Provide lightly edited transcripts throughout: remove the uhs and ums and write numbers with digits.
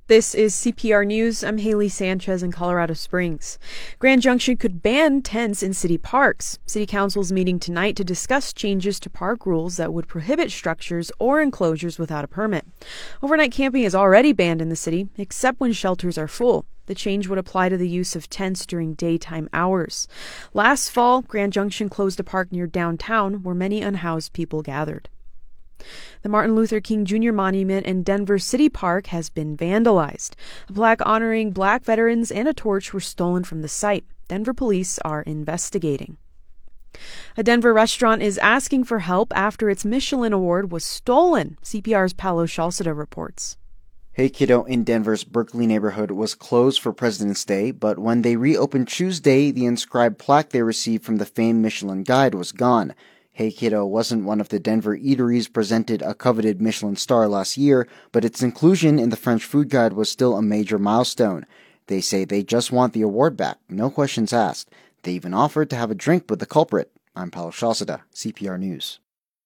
This is CPR News. I'm Haley Sanchez in Colorado Springs. Grand Junction could ban tents in city parks. City Council's meeting tonight to discuss changes to park rules that would prohibit structures or enclosures without a permit. Overnight camping is already banned in the city, except when shelters are full. The change would apply to the use of tents during daytime hours. Last fall, Grand Junction closed a park near downtown where many unhoused people gathered. The Martin Luther King Jr. Monument in Denver City Park has been vandalized. A plaque honoring Black veterans and a torch were stolen from the site. Denver police are investigating. A Denver restaurant is asking for help after its Michelin award was stolen, CPR's Paolo Shalceda reports. Hey Kiddo in Denver's Berkeley neighborhood was closed for President's Day, but when they reopened Tuesday, the inscribed plaque they received from the famed Michelin Guide was gone. Hey Kiddo wasn't one of the Denver eateries presented a coveted Michelin star last year, but its inclusion in the French Food Guide was still a major milestone. They say they just want the award back, no questions asked. They even offered to have a drink with the culprit. I'm Paolo Shalceda, CPR News.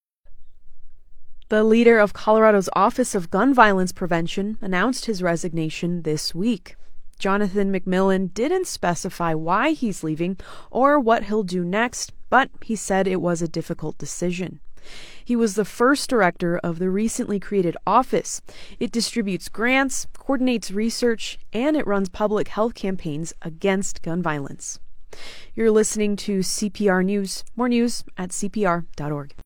The leader of Colorado's Office of Gun Violence Prevention announced his resignation this week. Jonathan McMillan didn't specify why he's leaving or what he'll do next, but he said it was a difficult decision. He was the first director of the recently created office. It distributes grants, coordinates research, and it runs public health campaigns against gun violence. You're listening to CPR News. More news at cpr.org.